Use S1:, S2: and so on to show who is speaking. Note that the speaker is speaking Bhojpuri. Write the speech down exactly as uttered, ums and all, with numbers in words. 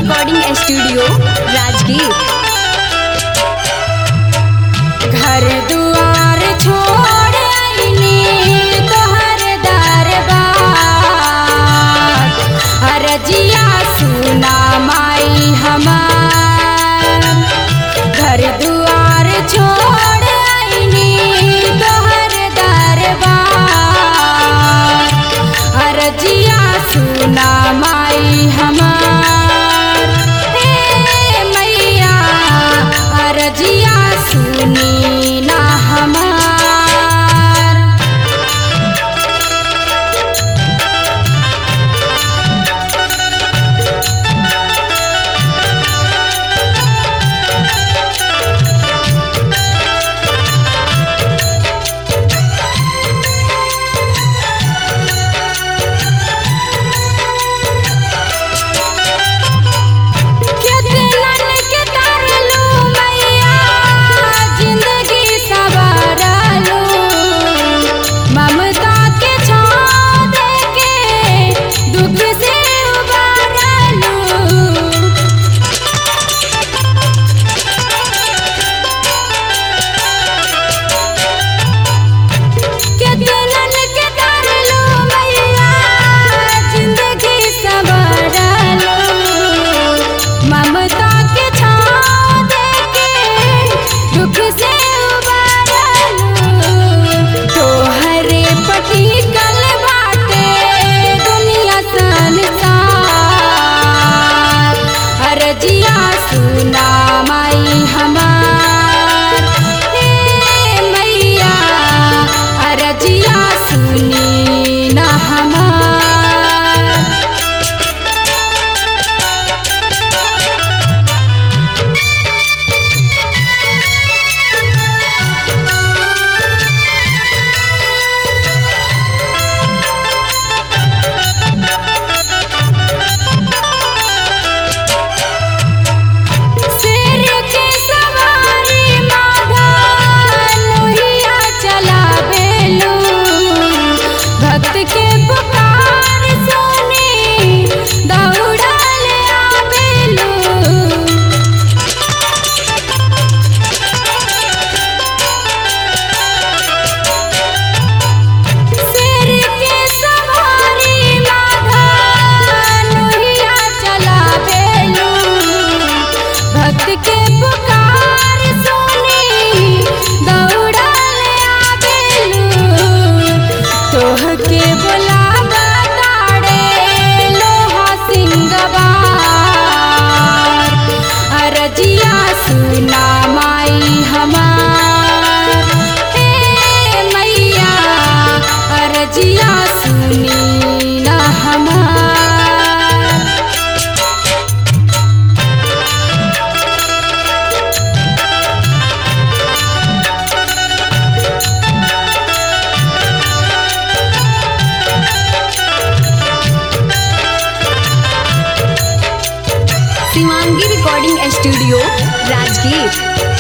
S1: Recording studio Rajgir. घर दुआर छोड़ आईनी तोहर दरबार, अरजिया सुना माई हमार। घर दुआर छोड़ आईनी तोहर दरबार, अरजिया सुना माई हमार। हे मैया अरजिया सुनी ना हमार। केतनन के तरलू मैया जिंदगी सवारलू, ममता के छाँव देके दुख से उबारलू। केतनन के तरलू मैया जिंदगी सवारलू, ममता के छाँव देके दुख से उबारलू। तोहरे पटिकल बाटे दुनिया संसार, अरजिया सुना माई हमार। हे मैया अरजिया सुनी ना हमार। शेर के सवारी माधा लोहिया चलावेलू, भक्त के पुकार सुनी दौड़ल आवेलू। शेर के सवारी माधा लोहिया चलावेलू, भक्त के पुकार सुनी दौड़ल आवेलू। तोहके बुलावा ताड़े लोहा सिंगवार, अरजिया सुना माई हमार। हे मैया अरजिया सुनी ना हमार। Shivangi recording studio Rajgir.